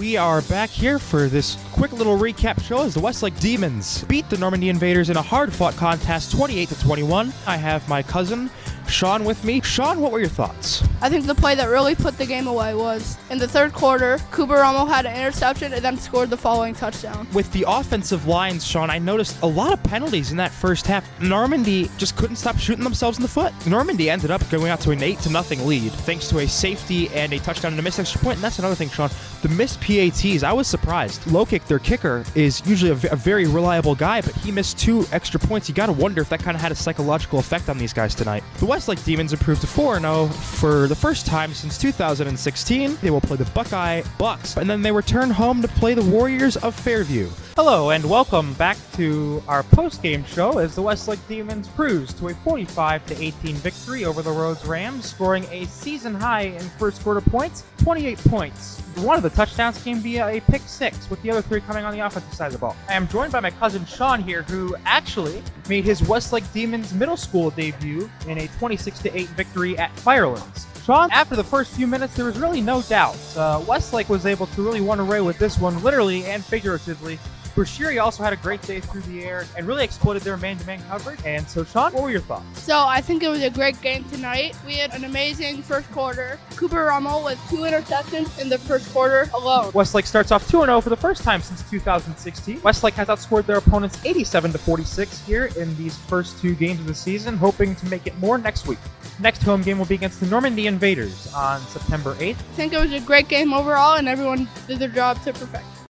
We are back here for this quick little recap show as the Westlake Demons beat the Normandy Invaders in a hard-fought contest 28-21. I have my cousin Sean with me. Sean, what were your thoughts? I think the play that really put the game away was in the third quarter, Cooper Rummel had an interception and then scored the following touchdown. With the offensive lines, Sean, I noticed a lot of penalties in that first half. Normandy just couldn't stop shooting themselves in the foot. Normandy ended up going out to an 8-0 lead thanks to a safety and a touchdown and a missed extra point. And that's another thing, Sean. The missed PATs, I was surprised. Lokic, their kicker, is usually a very reliable guy, but he missed 2 extra points. You got to wonder if that kind of had a psychological effect on these guys tonight. The Westlake Demons improved to 4-0 for the first time since 2016. They will play the Buckeye Bucks, and then they return home to play the Warriors of Fairview. Hello and welcome back to our post-game show as the Westlake Demons cruised to a 45-18 victory over the Rhodes Rams, scoring a season-high in first quarter points, 28 points. One of the touchdowns came via a pick 6, with the other 3 coming on the offensive side of the ball. I am joined by my cousin Sean here, who actually made his Westlake Demons middle school debut in a 26-8 victory at Firelands. Sean, after the first few minutes, there was really no doubt. Westlake was able to really run away with this one, literally and figuratively. Bushiri also had a great day through the air and really exploited their man-to-man coverage. And so, Sean, what were your thoughts? So I think it was a great game tonight. We had an amazing first quarter. Cooper Rummel with 2 interceptions in the first quarter alone. Westlake starts off 2-0 for the first time since 2016. Westlake has outscored their opponents 87-46 here in these first 2 games of the season, hoping to make it more next week. Next home game will be against the Normandy Invaders on September 8th. I think it was a great game overall, and everyone did their job to perfection.